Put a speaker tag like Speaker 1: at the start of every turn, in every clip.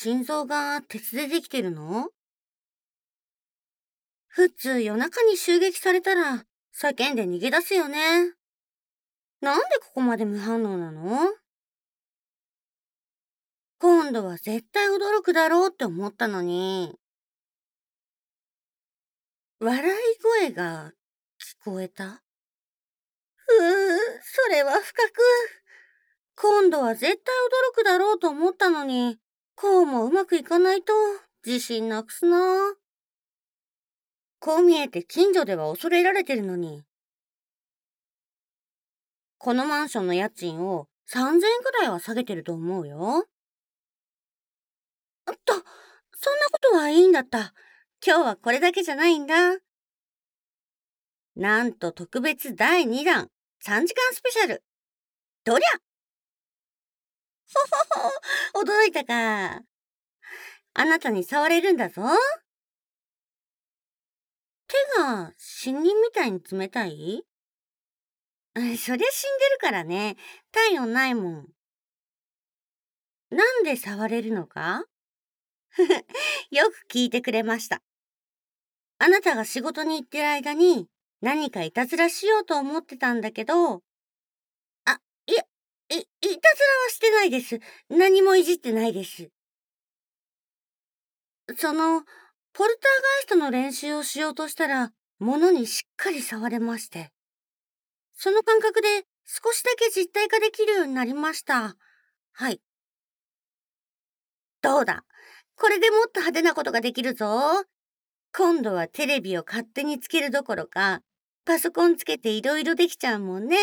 Speaker 1: 心臓が鉄でできてるの？普通夜中に襲撃されたら叫んで逃げ出すよね。なんでここまで無反応なの？今度は絶対驚くだろうって思ったのに。笑い声が聞こえた？それは深く。今度は絶対驚くだろうと思ったのに、こうもうまくいかないと自信なくすな。こう見えて近所では恐れられてるのに。このマンションの家賃を3000円くらいは下げてると思うよ。そんなことはいいんだった。今日はこれだけじゃないんだ。なんと特別第2弾、3時間スペシャル。どりゃ驚いたか。あなたに触れるんだぞ。手が死人みたいに冷たい？そりゃ死んでるからね。体温ないもん。なんで触れるのか？よく聞いてくれました。あなたが仕事に行ってる間に何かいたずらしようと思ってたんだけど、あ、いや、いたずらはしてないです。何もいじってないです。その、ポルターガイストの練習をしようとしたら、物にしっかり触れまして。その感覚で少しだけ実体化できるようになりました。はい。どうだ。これでもっと派手なことができるぞ。今度はテレビを勝手につけるどころか、パソコンつけていろいろできちゃうもんね。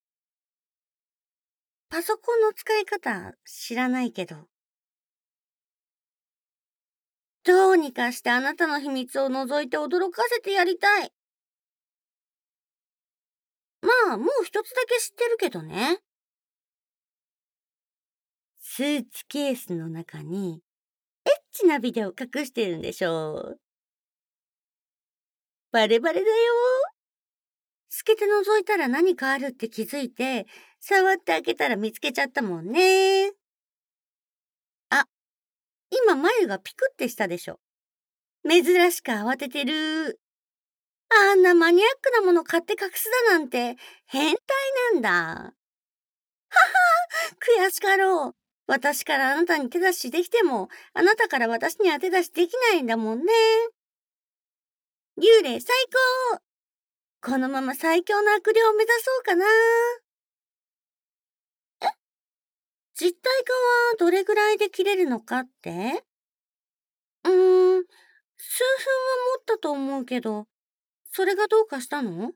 Speaker 1: パソコンの使い方知らないけど。どうにかしてあなたの秘密を覗いて驚かせてやりたい。まあ、もう一つだけ知ってるけどね。スーツケースの中に、エッチなビデオ隠してるんでしょう。バレバレだよ。透けて覗いたら何かあるって気づいて、触って開けたら見つけちゃったもんね。あ、今眉がピクってしたでしょ。珍しく慌ててる。あんなマニアックなもの買って隠すだなんて変態なんだ。悔しかろう。私からあなたに手出しできても、あなたから私には手出しできないんだもんね。幽霊最高。このまま最強の悪霊を目指そうかな。実体化はどれぐらいで切れるのかって？数分は持ったと思うけど、それがどうかしたの？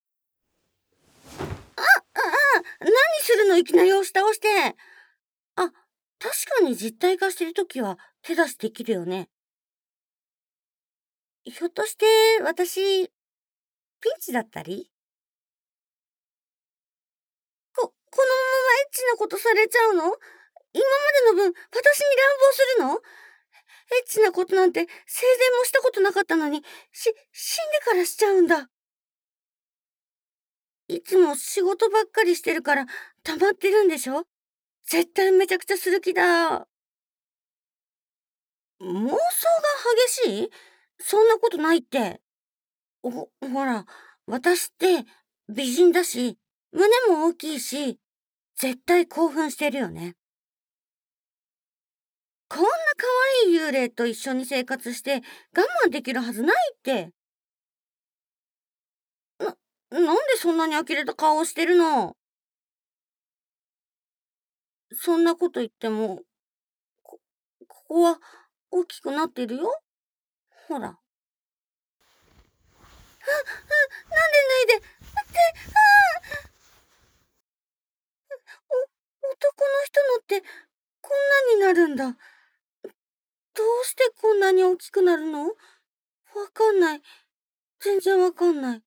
Speaker 1: 何するの？いきなり押し倒して。あ、確かに実体化してるときは手出しできるよね。ひょっとして私、ピンチだったり？このままエッチなことされちゃうの？今までの分、私に乱暴するの？エッチなことなんて生前もしたことなかったのに、死んでからしちゃうんだ。いつも仕事ばっかりしてるから溜まってるんでしょ？絶対めちゃくちゃする気だ。妄想が激しい？そんなことないって。ほら、私って美人だし、胸も大きいし、絶対興奮してるよね。こんな可愛い幽霊と一緒に生活して我慢できるはずないって。なんでそんなに呆れた顔をしてるの？そんなこと言っても、こ、ここは大きくなってるよ。ほら。なんで脱いで、待って、男の人のってこんなになるんだ。どうしてこんなに大きくなるの？わかんない。全然わかんない。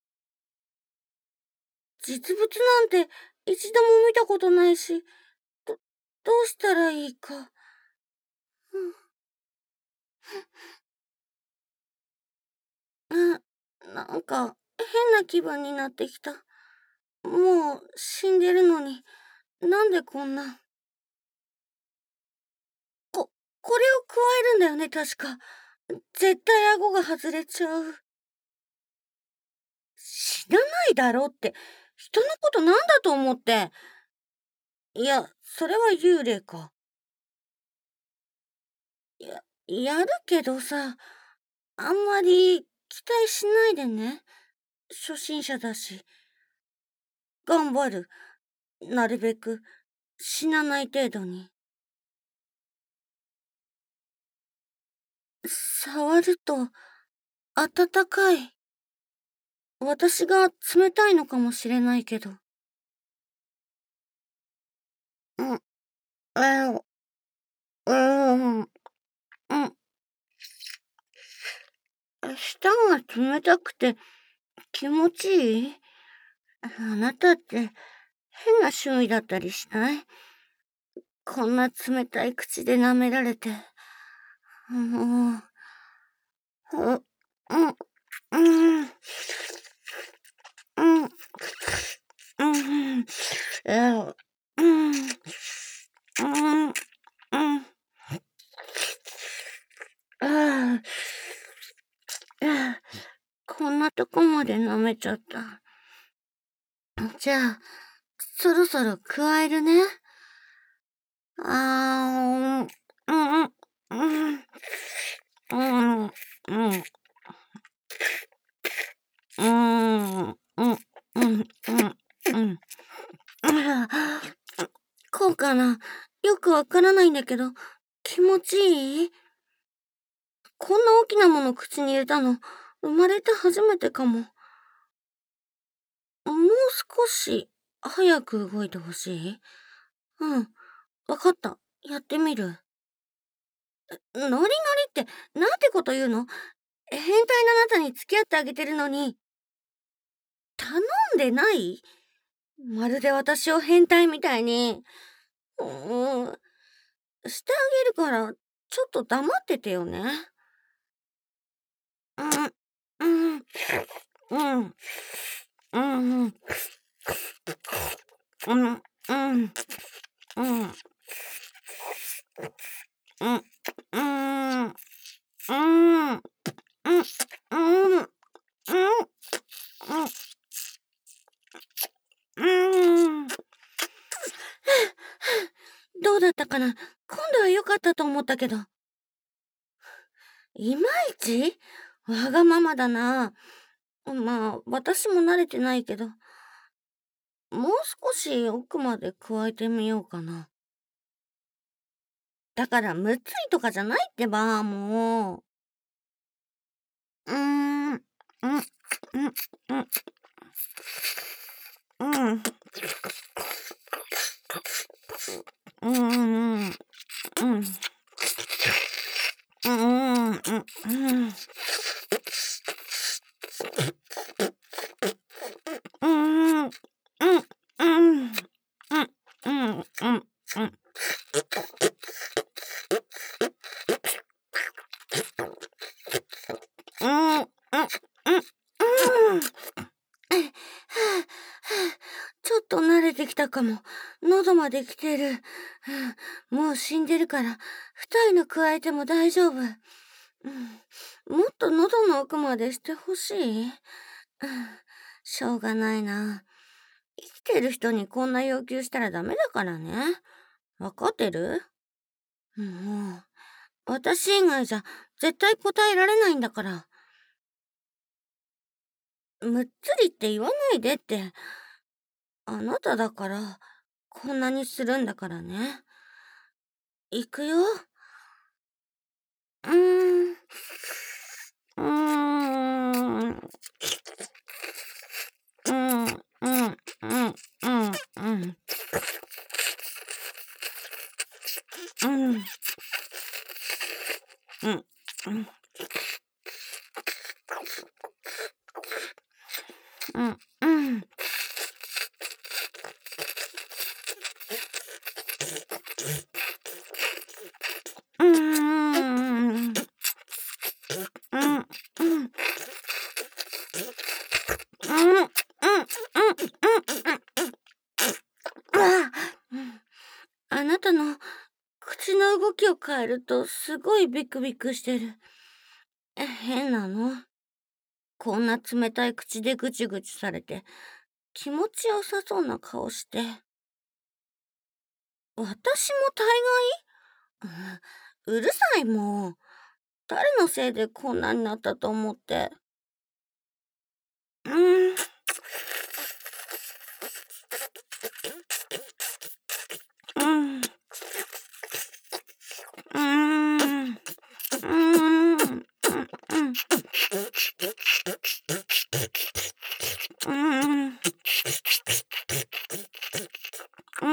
Speaker 1: 実物なんて一度も見たことないし、ど、どうしたらいいか。なんか変な気分になってきた。もう死んでるのに、なんでこんな。 これを加えるんだよね、確か。絶対顎が外れちゃう。死なないだろって、人のことなんだと思って。いや、それは幽霊か。いや、やるけどさ、あんまり期待しないでね。初心者だし。頑張る。なるべく死なない程度に。触ると温かい。私が冷たいのかもしれないけど。うん、うん、うん。舌が冷たくて気持ちいい？あなたって変な趣味だったりしない？こんな冷たい口で舐められて。もう、うん、うん、うん、うん、うん、うん、うん、うん、ああ、こんなとこまで舐めちゃった。じゃあ、そろそろ加えるね。あー、うん、うん、うん、うん、うん、うん、うん、うん、うん、うん。こうかな。よくわからないんだけど、気持ちいい？こんな大きなもの口に入れたの、生まれて初めてかも。もう少し早く動いてほしい？うん、わかった。やってみる。ノリノリってなんてこと言うの？変態なあなたに付き合ってあげてるのに、頼んでない？まるで私を変態みたいに。うーん、してあげるから、ちょっと黙っててよね。うん、うん、うん、うん、うん、うん、うん、うん、うん、うん、うん、うん、うん、うん。どうだったかな？今度は良かったと思ったけど。いまいち？わがままだな。まあ、私も慣れてないけど、もう少し奥まで加えてみようかな。だからむっつりとかじゃないってば、もう。うーん、うん、うん、うん、うん、うん、うん、うん、うん、うん、うん、うん、うん、うん、うん、うん、うん、うん、うん、うん、ちょっと慣れてきたかも。喉まで来てる。もう死んでるから、二重の加えても大丈夫。もっと喉の奥までしてほしい？しょうがないな。生きてる人にこんな要求したらダメだからね。わかってる？もう、私以外じゃ絶対答えられないんだから。むっつりって言わないでって。あなただから、こんなにするんだからね。いくよ。うーん。うーん。うん、うん、うん、うん、うん。うん、うん、うん、うん、うん。うーん。うん、うん、うん、うん、うん、うん、ああ、あなたの口の動きを変えるとすごいビクビクしてる。変なの。こんな冷たい口でぐちぐちされて気持ちよさそうな顔して。私も大概、うるさいもん。誰のせいでこんなになったと思って。うーん。うん。うーん。うーん。うん。うん。うーん。うん。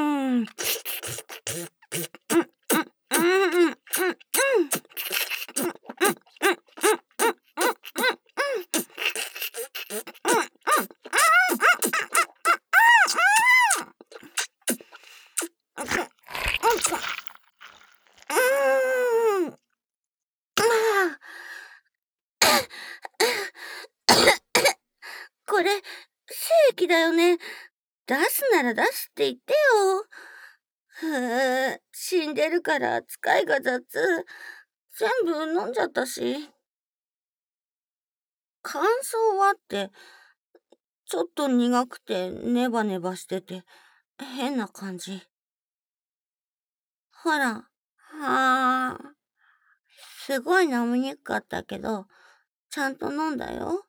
Speaker 1: これ、精液だよね。出すなら出すって言ってよ。死んでるから扱いが雑。全部飲んじゃったし。感想はって、ちょっと苦くてネバネバしてて変な感じ。ほら、はあ、すごい飲みにくかったけど、ちゃんと飲んだよ。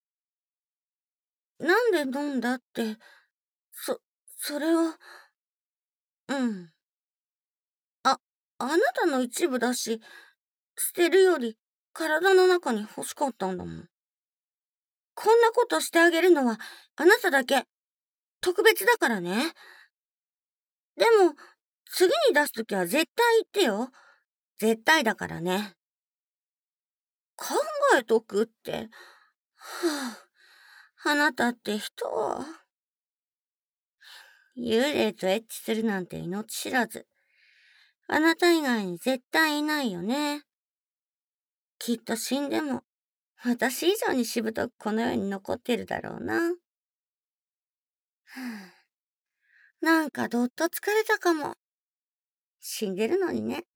Speaker 1: なんで飲んだって、そ、それは、うん。あ、あなたの一部だし、捨てるより体の中に欲しかったんだもん。こんなことしてあげるのはあなただけ特別だからね。でも、次に出すときは絶対言ってよ。絶対だからね。考えとくって。はあ、あなたって人は、幽霊とエッチするなんて命知らず。あなた以外に絶対いないよね。きっと死んでも、私以上にしぶとくこの世に残ってるだろうな。はあ、なんかどっと疲れたかも。死んでるのにね。